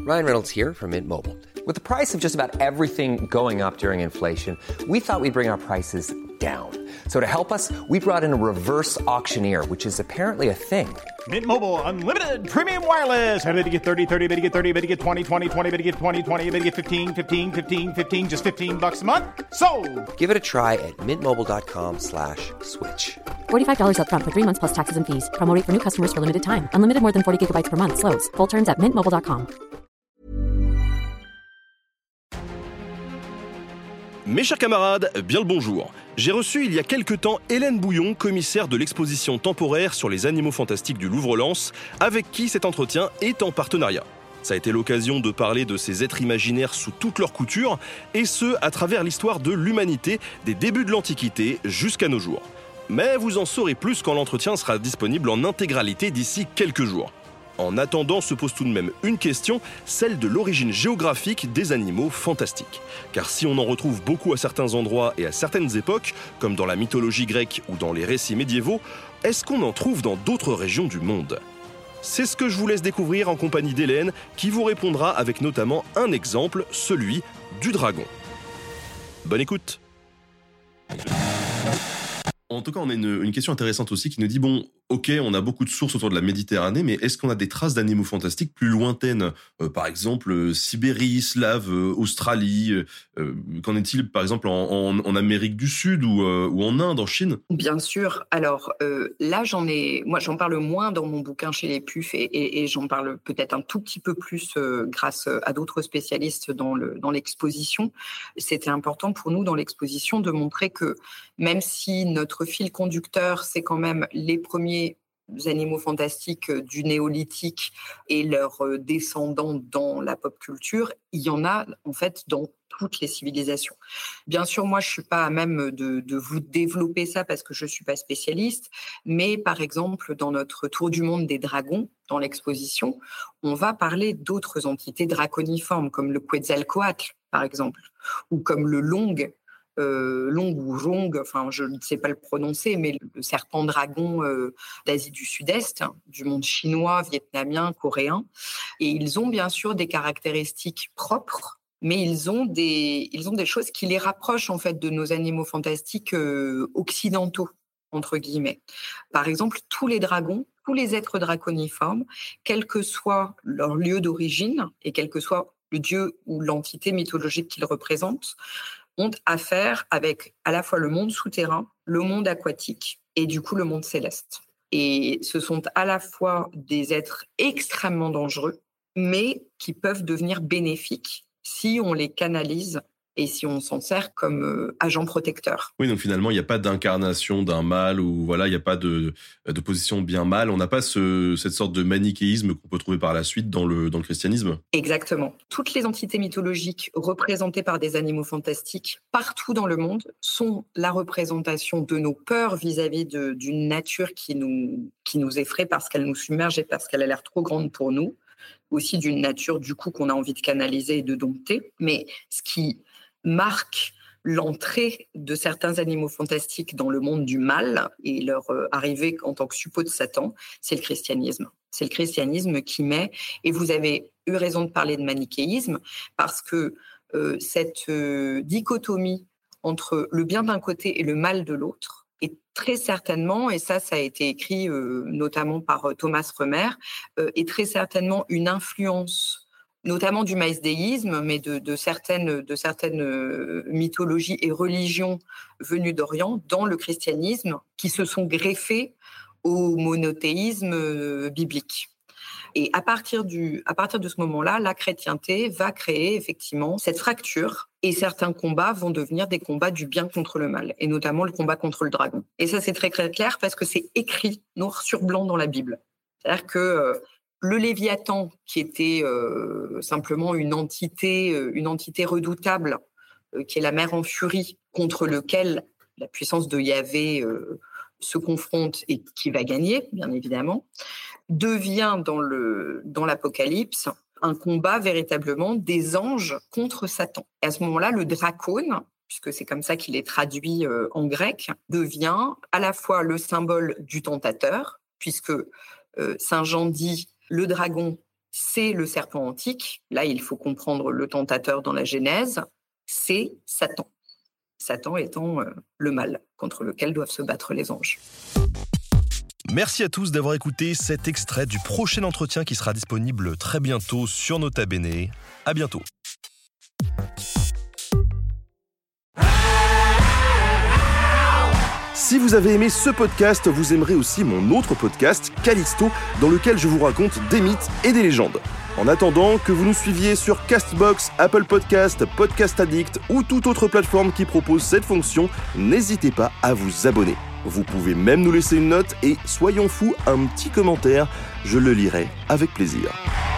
Ryan Reynolds here from Mint Mobile. With the price of just about everything going up during inflation, we thought we'd bring our prices down. So to help us, we brought in a reverse auctioneer, which is apparently a thing. Mint Mobile Unlimited Premium Wireless. How to get 30, 30, how to get 30, how to get 20, 20, 20, how to get 20, 20, how to get 15, 15, 15, 15, just $15 a month? Sold! Give it a try at mintmobile.com/switch. $45 up front for 3 months plus taxes and fees. Promo rate for new customers for limited time. Unlimited more than 40 gigabytes per month. Slows full terms at mintmobile.com. Mes chers camarades, bien le bonjour. J'ai reçu il y a quelques temps Hélène Bouillon, commissaire de l'exposition temporaire sur les animaux fantastiques du Louvre-Lens, avec qui cet entretien est en partenariat. Ça a été l'occasion de parler de ces êtres imaginaires sous toutes leurs coutures, et ce, à travers l'histoire de l'humanité, des débuts de l'Antiquité jusqu'à nos jours. Mais vous en saurez plus quand l'entretien sera disponible en intégralité d'ici quelques jours. En attendant, se pose tout de même une question, celle de l'origine géographique des animaux fantastiques. Car si on en retrouve beaucoup à certains endroits et à certaines époques, comme dans la mythologie grecque ou dans les récits médiévaux, est-ce qu'on en trouve dans d'autres régions du monde ? C'est ce que je vous laisse découvrir en compagnie d'Hélène, qui vous répondra avec notamment un exemple, celui du dragon. Bonne écoute. En tout cas, on a une question intéressante aussi qui nous dit, bon, ok, on a beaucoup de sources autour de la Méditerranée, mais est-ce qu'on a des traces d'animaux fantastiques plus lointaines ? Par exemple, Sibérie, Slave, Australie. Qu'en est-il, par exemple, en Amérique du Sud ou en Inde, en Chine ? Bien sûr. Alors là, j'en parle moins dans mon bouquin chez les PUF et j'en parle peut-être un tout petit peu plus grâce à d'autres spécialistes dans l'exposition. C'était important pour nous dans l'exposition de montrer que même si notre fil conducteur, c'est quand même les premiers animaux fantastiques du néolithique et leurs descendants dans la pop culture, il y en a en fait dans toutes les civilisations. Bien sûr, moi, je suis pas à même de vous développer ça parce que je suis pas spécialiste, mais par exemple, dans notre tour du monde des dragons, dans l'exposition, on va parler d'autres entités draconiformes comme le Quetzalcoatl, par exemple, ou comme le Long ou Rong, enfin je ne sais pas le prononcer, mais le serpent dragon d'Asie du Sud-Est, du monde chinois, vietnamien, coréen. Et ils ont bien sûr des caractéristiques propres, mais ils ont des choses qui les rapprochent en fait de nos animaux fantastiques occidentaux, entre guillemets. Par exemple, tous les dragons, tous les êtres draconiformes, quel que soit leur lieu d'origine et quel que soit le dieu ou l'entité mythologique qu'ils représentent, ont affaire avec à la fois le monde souterrain, le monde aquatique et du coup le monde céleste. Et ce sont à la fois des êtres extrêmement dangereux, mais qui peuvent devenir bénéfiques si on les canalise et si on s'en sert comme agent protecteur. Oui, donc finalement, il n'y a pas d'incarnation d'un mal ou voilà, il n'y a pas de position bien-mal. On n'a pas cette sorte de manichéisme qu'on peut trouver par la suite dans le christianisme. Exactement. Toutes les entités mythologiques représentées par des animaux fantastiques partout dans le monde sont la représentation de nos peurs vis-à-vis d'une nature qui nous effraie parce qu'elle nous submerge et parce qu'elle a l'air trop grande pour nous. Aussi d'une nature du coup qu'on a envie de canaliser et de dompter. Mais ce qui marque l'entrée de certains animaux fantastiques dans le monde du mal et leur arrivée en tant que suppôt de Satan, c'est le christianisme. C'est le christianisme qui met, et vous avez eu raison de parler de manichéisme, parce que cette dichotomie entre le bien d'un côté et le mal de l'autre est très certainement, et ça a été écrit notamment par Thomas Remer, est très certainement une influence notamment du maïsdéisme, mais de certaines mythologies et religions venues d'Orient dans le christianisme qui se sont greffées au monothéisme biblique. Et à partir de ce moment-là, la chrétienté va créer effectivement cette fracture et certains combats vont devenir des combats du bien contre le mal, et notamment le combat contre le dragon. Et ça, c'est très, très clair parce que c'est écrit noir sur blanc dans la Bible. C'est-à-dire que le Léviathan, qui était simplement une entité redoutable, qui est la mer en furie, contre lequel la puissance de Yahvé se confronte et qui va gagner, bien évidemment, devient dans l'Apocalypse un combat véritablement des anges contre Satan. Et à ce moment-là, le dracone, puisque c'est comme ça qu'il est traduit en grec, devient à la fois le symbole du tentateur, puisque Saint Jean dit « le dragon, c'est le serpent antique. Là, il faut comprendre le tentateur dans la Genèse. C'est Satan. Satan étant le mal contre lequel doivent se battre les anges. Merci à tous d'avoir écouté cet extrait du prochain entretien qui sera disponible très bientôt sur Nota Bene. À bientôt. Si vous avez aimé ce podcast, vous aimerez aussi mon autre podcast, Callisto, dans lequel je vous raconte des mythes et des légendes. En attendant, que vous nous suiviez sur Castbox, Apple Podcast, Podcast Addict ou toute autre plateforme qui propose cette fonction, n'hésitez pas à vous abonner. Vous pouvez même nous laisser une note et, soyons fous, un petit commentaire, je le lirai avec plaisir.